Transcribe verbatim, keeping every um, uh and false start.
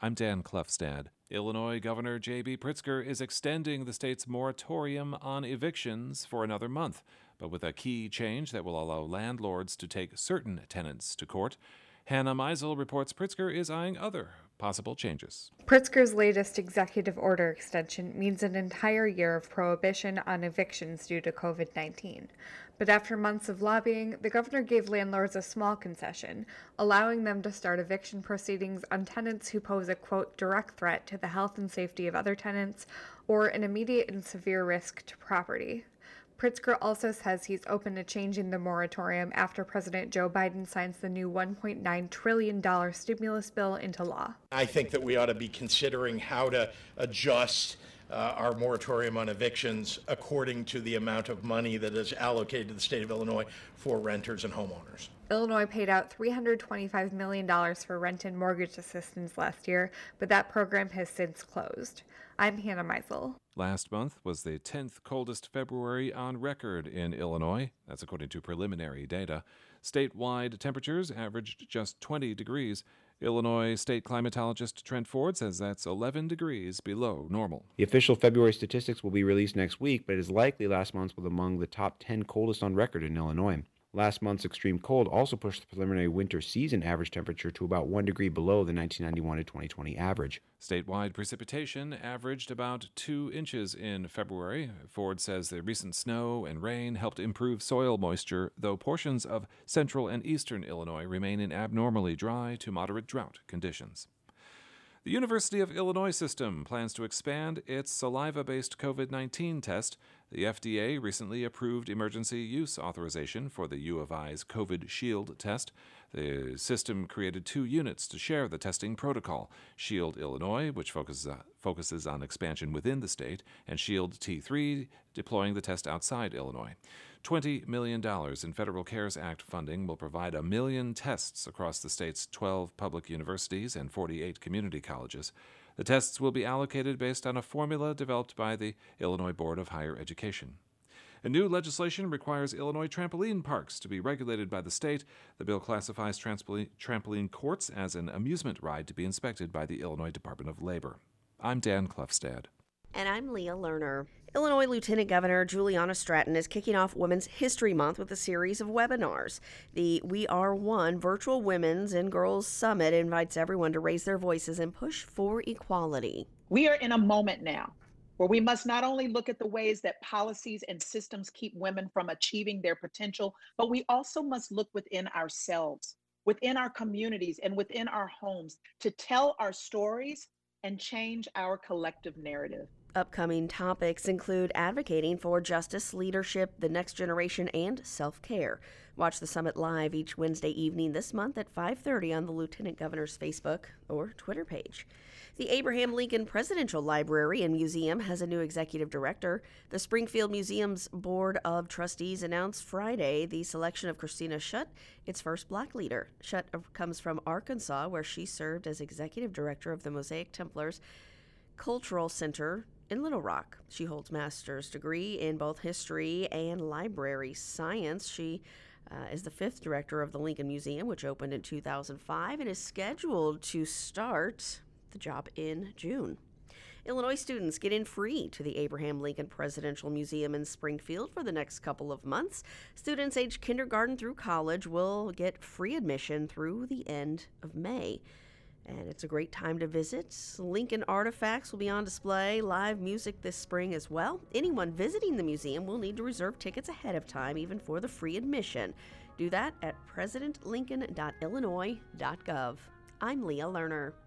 I'm Dan Klefstad. Illinois Governor J B. Pritzker is extending the state's moratorium on evictions for another month, but with a key change that will allow landlords to take certain tenants to court. Hannah Meisel reports Pritzker is eyeing other possible changes. Pritzker's latest executive order extension means an entire year of prohibition on evictions due to covid nineteen. But after months of lobbying, the governor gave landlords a small concession, allowing them to start eviction proceedings on tenants who pose a, quote, direct threat to the health and safety of other tenants or an immediate and severe risk to property. Pritzker also says he's open to changing the moratorium after President Joe Biden signs the new one point nine trillion dollars stimulus bill into law. I think that we ought to be considering how to adjust uh, our moratorium on evictions according to the amount of money that is allocated to the state of Illinois for renters and homeowners. Illinois paid out three hundred twenty-five million dollars for rent and mortgage assistance last year, but that program has since closed. I'm Hannah Meisel. Last month was the tenth coldest February on record in Illinois. That's according to preliminary data. Statewide temperatures averaged just twenty degrees. Illinois state climatologist Trent Ford says that's eleven degrees below normal. The official February statistics will be released next week, but it is likely last month was among the top ten coldest on record in Illinois. Last month's extreme cold also pushed the preliminary winter season average temperature to about one degree below the nineteen ninety-one to twenty twenty average. Statewide precipitation averaged about two inches in February. Ford says the recent snow and rain helped improve soil moisture, though portions of central and eastern Illinois remain in abnormally dry to moderate drought conditions. The University of Illinois system plans to expand its saliva-based covid nineteen test. The F D A recently approved emergency use authorization for the U of I's COVID Shield test. The system created two units to share the testing protocol: Shield Illinois, which focuses, uh, focuses on expansion within the state, and Shield T three, deploying the test outside Illinois. twenty million dollars in Federal CARES Act funding will provide a million tests across the state's twelve public universities and forty-eight community colleges. The tests will be allocated based on a formula developed by the Illinois Board of Higher Education. A new legislation requires Illinois trampoline parks to be regulated by the state. The bill classifies trampoline, trampoline courts as an amusement ride to be inspected by the Illinois Department of Labor. I'm Dan Klefstad. And I'm Leah Lerner. Illinois Lieutenant Governor Juliana Stratton is kicking off Women's History Month with a series of webinars. The We Are One Virtual Women's and Girls Summit invites everyone to raise their voices and push for equality. We are in a moment now where we must not only look at the ways that policies and systems keep women from achieving their potential, but we also must look within ourselves, within our communities, and within our homes to tell our stories and change our collective narrative. Upcoming topics include advocating for justice, leadership, the next generation, and self-care. Watch the summit live each Wednesday evening this month at five thirty on the Lieutenant Governor's Facebook or Twitter page. The Abraham Lincoln Presidential Library and Museum has a new executive director. The Springfield Museum's Board of Trustees announced Friday the selection of Christina Schutt, its first black leader. Schutt comes from Arkansas, where she served as executive director of the Mosaic Templars Cultural Center in Little Rock. She holds master's degree in both history and library science. She uh, is the fifth director of the Lincoln Museum, which opened in two thousand five and is scheduled to start the job in June. Illinois students get in free to the Abraham Lincoln Presidential Museum in Springfield for the next couple of months. Students aged kindergarten through college will get free admission through the end of May. And it's a great time to visit. Lincoln artifacts will be on display, live music this spring as well. Anyone visiting the museum will need to reserve tickets ahead of time, even for the free admission. Do that at president lincoln dot illinois dot gov. I'm Leah Lerner.